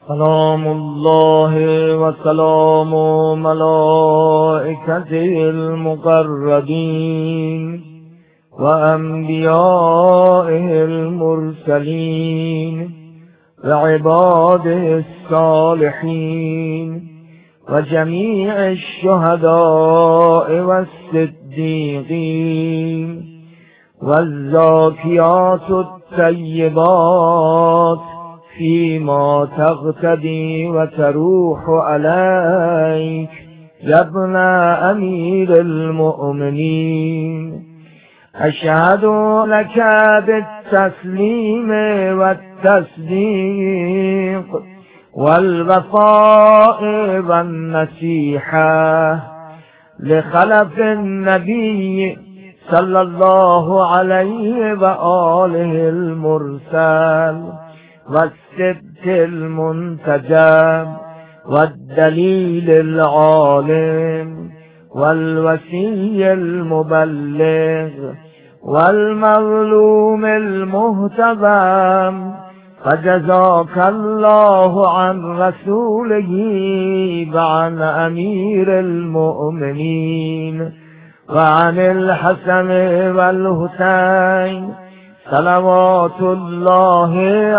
سلام الله و سلام ملائکته المقربین و انبیائه المرسلین و عباده الصالحین و جمیع الشهداء و الصدیقین و الزاکیات الطیبات فيما تقتدي وتروح عليك يا ابن أمير المؤمنين. أشهد لك بالتسليم والتصديق والوفاء والنصيحة لخلف النبي صلى الله عليه وآله المرسل والسبت المنتجب والدليل العالم والوسي المبلغ والمظلوم المهتدم، فجزاك الله عن رسوله وعن أمير المؤمنين وعن الحسن والحسين صلوات الله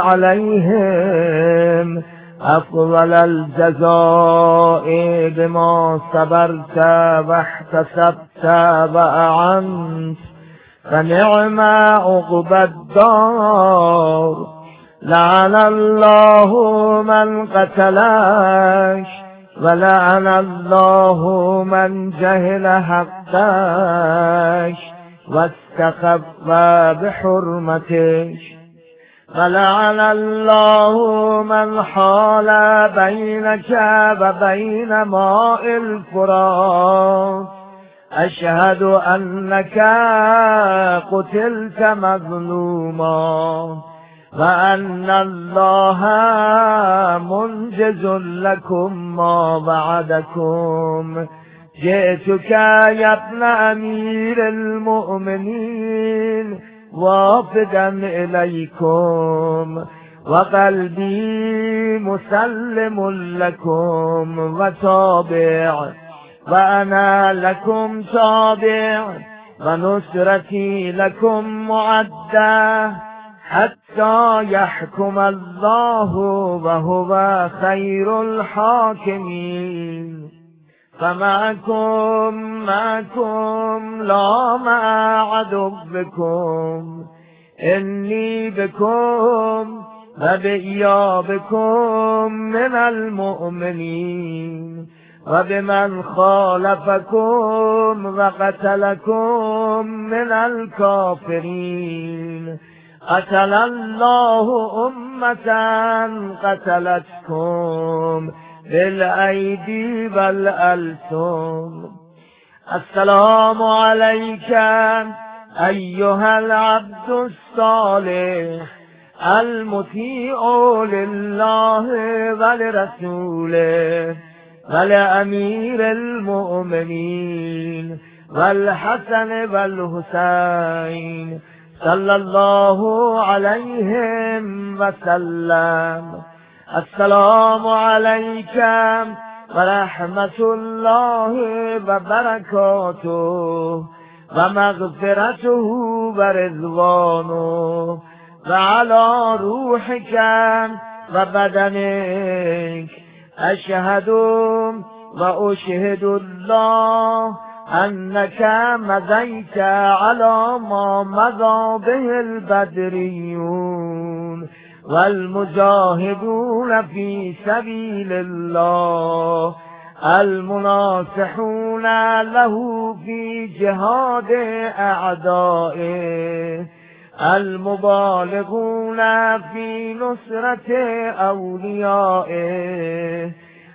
عليهم أفضل الجزاء بما صبرت واحتسبت وأعنت، فنعم عقبى الدار. لعن الله من قتلك ولعن الله من جهل حقك واستخف بحرمتك، ولعن الله من حال بينك وبين ماء الفرات. أشهد أنك قتلت مظلوما وأن الله منجز لكم ما وعدكم. جئتك يا ابن أمير المؤمنين وافدا إليكم وقلبي مسلم لكم وتابع، وأنا لكم تابع، ونصرتي لكم معدة حتى يحكم الله وهو خير الحاكمين. فمعكم لا مع عدوكم، إني بكم وبإيابكم من المؤمنين، وبمن خالفكم وقتلكم من الكافرين. قتل الله أمة قتلتكم بالأيدي والألسن. السلام عليك أيها العبد الصالح المطيع لله ولرسوله ولأمير المؤمنين والحسن والحسين صلى الله عليهم وسلم. السلام عليك ورحمة الله وبركاته ومغفرته ورضوانه، وعلى روحك وبدنك. أشهد وأشهد الله أنك مضيت على ما مضى به البدريون والمجاهدون في سبيل الله، المناصحون له في جهاد أعدائه، المبالغون في نصرة أوليائه،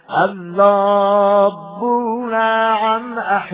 الذابون عن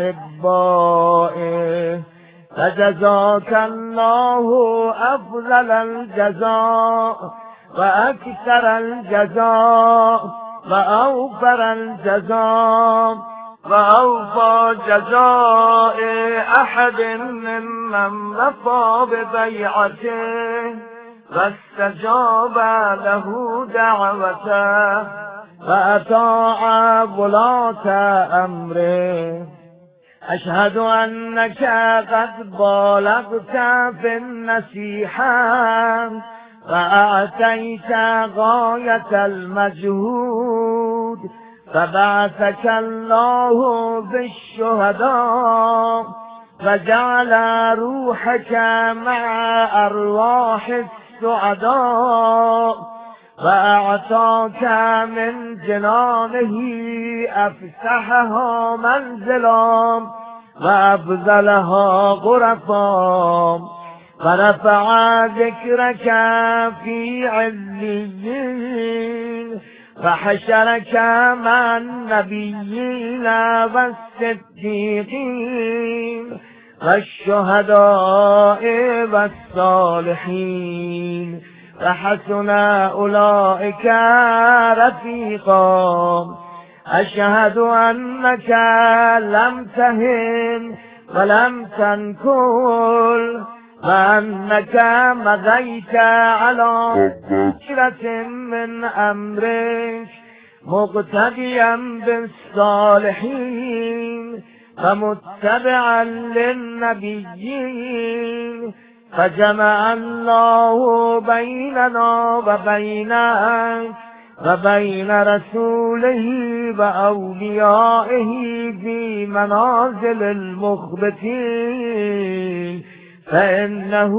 أحبائه. فجزاك الله أفضل الجزاء وأكثر الجزاء وأوفر الجزاء وأوفى جزاء أحد ممن وفى ببيعته واستجاب له دعوته وأطاع ولاة أمره. أشهد أنك قد بالغت في النصيحة وأعطيت غاية المجهود، فبعثك الله بالشهداء وجعل روحك مع أرواح السعداء، وأعطاك من جنانه أفسحها منزلا وأفضلها غرفا، ورفع ذكرك في عليين، فحشرك مع النبيين والصديقين والشهداء والصالحين، وحسن أولئك رفيقا. أشهد أنك لم تهن ولم تنكل، وأنك مضيت على بشرة من أمرك مقتديا بالصالحين ومتبعا للنبيين، فجمع الله بيننا وبينك وبين رسوله وأوليائه في منازل المخبتين، فإنه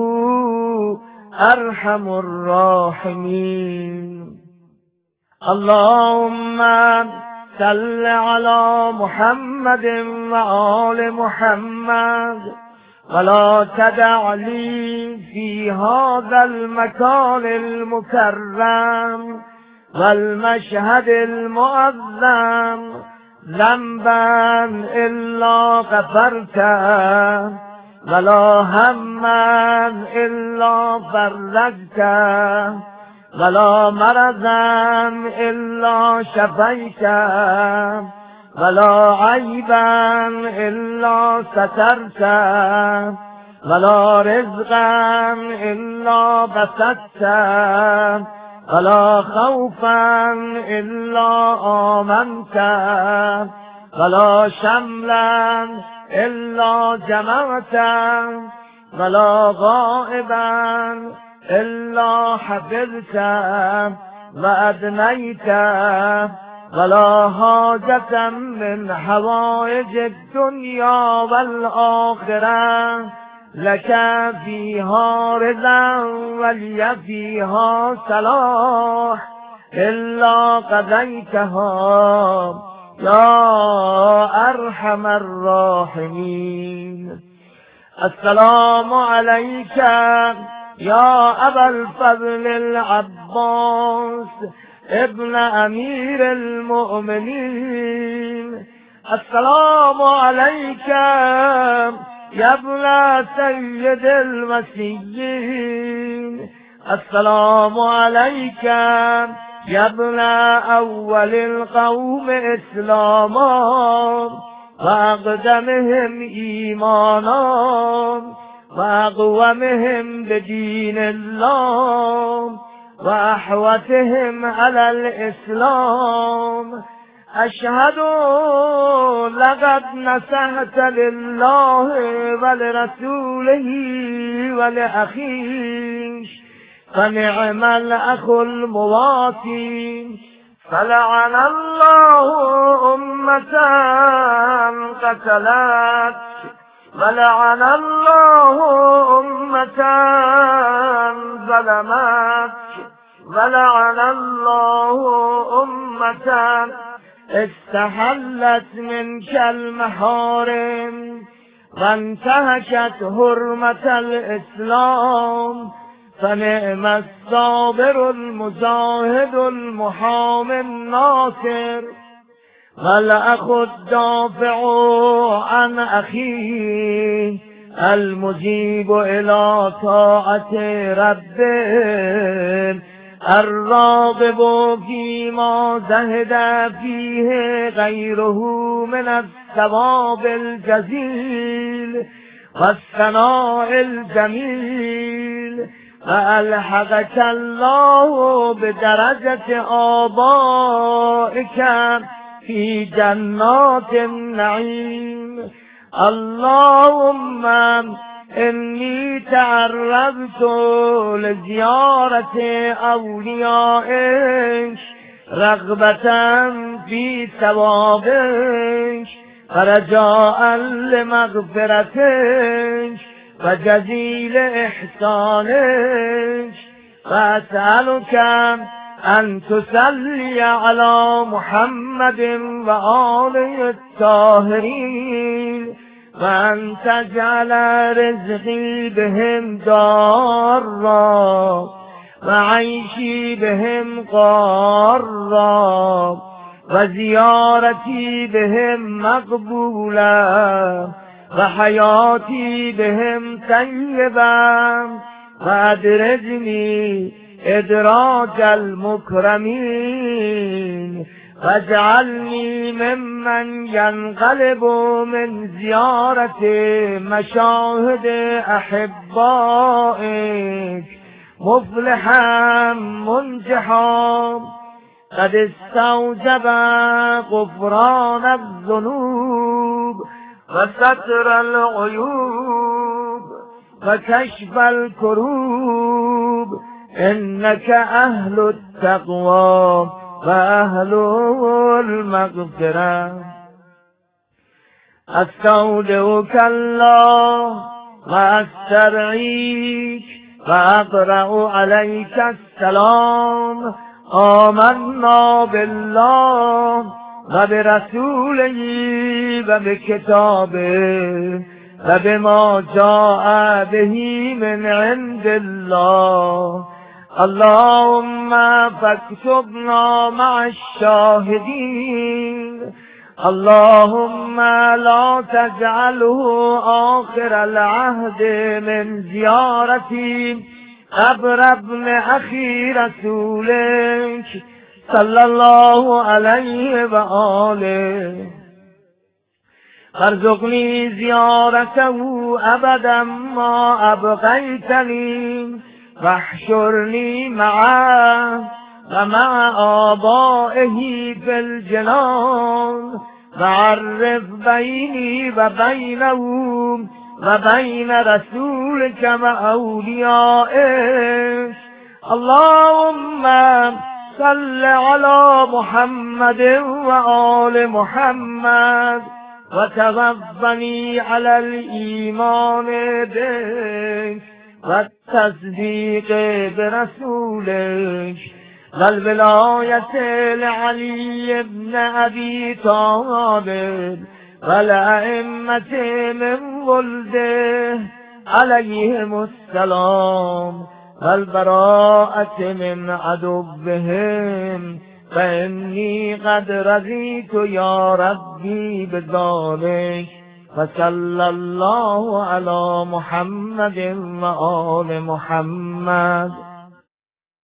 أرحم الراحمين. اللهم صل على محمد وآل محمد، ولا تدع لي في هذا المكان المكرم والمشهد المعظم ذنبا إلا غفرته، ولا هما إلا فرجته، ولا مرضا إلا شفيته، ولا عيبا إلا سترته، ولا رزقا إلا بسطته، ولا خوفا إلا آمنته، ولا شملا إلا جمعته، ولا غائبا إلا حفظته وأدنيته، ولا حاجة من حوائج الدنيا والآخرة لك فيها رضا ولي فيها صلاح إلا قضيتها يا أرحم الراحمين. السلام عليك يا أبا الفضل العباس ابن أمير المؤمنين. السلام عليك يا ابن سيد المسيحيين. السلام عليك يا ابن أول القوم إسلاما وأقدمهم إيمانا وأقومهم بدين الله وأحوتهم على الإسلام. أشهد لقد نصحت لله ولرسوله ولأخيه، فنعم الأخ المواطن. فلعن الله أمة قتلت، ولعن الله أمة ظلمت، ولعن الله أمة استحلت منك المحارم وانتهكت حرمة الإسلام. فنعم الصابر المجاهد المحامي الناصر، والأخ الدافع عن أخيه المجيب إلى طاعة ربه، الراغب فيما زهد فيه غيره من الثواب الجزيل والثناء الجميل، و الحقك الله بدرجة آبائك في جنات النعيم. اللهم إني تعرضت لزيارة أوليائك رغبة في ثوابك ورجاء لمغفرتك وجزيل إحسانك، وأسألك أن تصلي على محمد وآله الطاهرين، وأن تجعل رزقي بهم دارا وعيشي بهم قارا وزيارتي بهم مقبولة وحياتي بهم طيبة، وأدرجني إدراج المكرمين، واجعلني ممن ينقلب من زيارة مشاهد أحبائك مفلحا منجحا قد استوجب غفران الذنوب وستر العيوب وكشف الكروب، إنك أهل التقوى وأهل المغفرة. أستودعك الله وأسترعيك وأقرأ عليك السلام. آمنا بالله وبرسوله وبكتابه وبما جاء به من عند الله. اللهم فاكتبنا مع الشاهدين. اللهم لا تجعله آخر العهد من زيارتي قبر ابن أخي رسولك صلى الله عليه وآله. ارزقني زيارته أبدا ما أبقيتني، واحشرني معه ومع آبائه في الجنان، وعرف بيني وبينهم وبين رسولك وأوليائك. اللهم صل على محمد وآل محمد، وتوفني على الإيمان بك والتصديق برسولك والولاية لعلي بن أبي طالب والأئمة من ولده عليهم السلام، والبراءة من عدوهم، فإني قد رضيت يا ربي بذلك. فصلى الله على محمد وآل محمد.